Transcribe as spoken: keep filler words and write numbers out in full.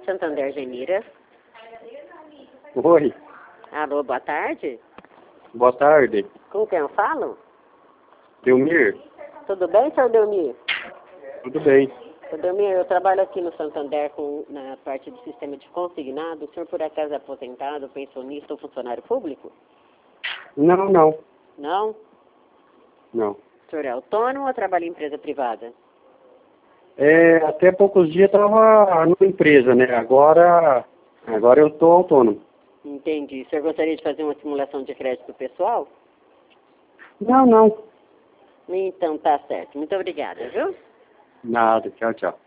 Santander, Genira. Oi, Alô, boa tarde. boa tarde. Com quem eu falo? Delmir, Tudo bem, senhor Delmir? tudo bem? Senhor Delmir, eu trabalho aqui no Santander com, na parte do sistema de consignado. O senhor, por acaso, é aposentado, pensionista ou funcionário público? Não, não, Não? não. O senhor é autônomo ou trabalha em empresa privada? É, até poucos dias estava numa empresa, né? Agora, agora eu estou autônomo. Entendi. O senhor gostaria de fazer uma simulação de crédito pessoal? Não, não. Então, tá certo. Muito obrigada, viu? Nada, tchau, tchau.